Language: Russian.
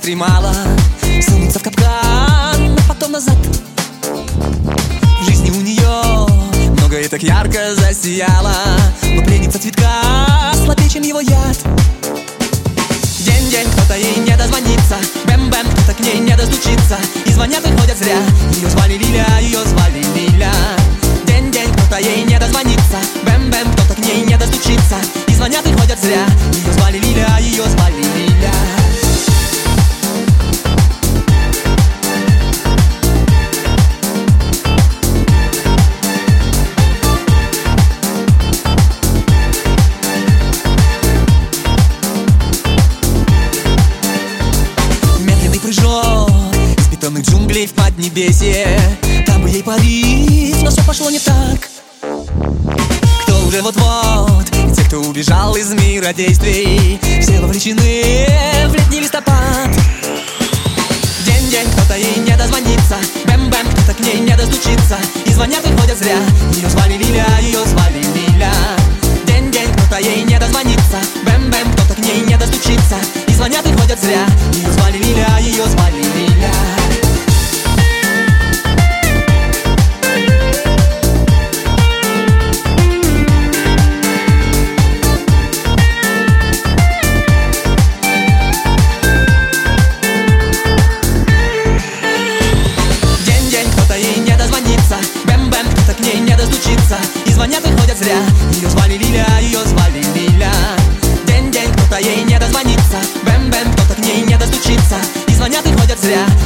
экстремала, сунуться в капкан, а потом назад. В жизни у нее много и так ярко засияло, но пленница цветка слабее, чем его яд. День-день, кто-то ей не дозвонится, бэм-бэм, кто-то к ней не достучится, и звонят и ходят зря. Ее звали Лиля, ее звали Лиля. День-день, кто-то ей не дозвонится, бэм-бэм, кто-то к ней не достучится, и звонят и ходят зря. Ее звали Лиля, ее звали Лиля. Из бетонных джунглей в Поднебесье, там бы ей парить, но все пошло не так. Кто уже вот-вот, и те, кто убежал из мира действий, все вовлечены в летний листопад. День-день, кто-то ей не дозвонится, бэм-бэм, кто-то к ней не достучится, и звонят и ходят зря. Ее звали Лиля, ее звали Лиля. День-день, кто-то ей не дозвонится, бэм-бэм, кто-то к ней не достучится, и звонят и ходят зря. Ее звали Лиля, ее звали Лиля. День-день, кто-то ей не дозвонится, бэм-бэм, кто-то к ней не достучится, и звонят и ходят зря. Ее звали Лиля, ее звали Лиля. День-день, кто-то ей не дозвонится, бэм-бэм, кто-то к ней не достучится, и звонят и ходят зря.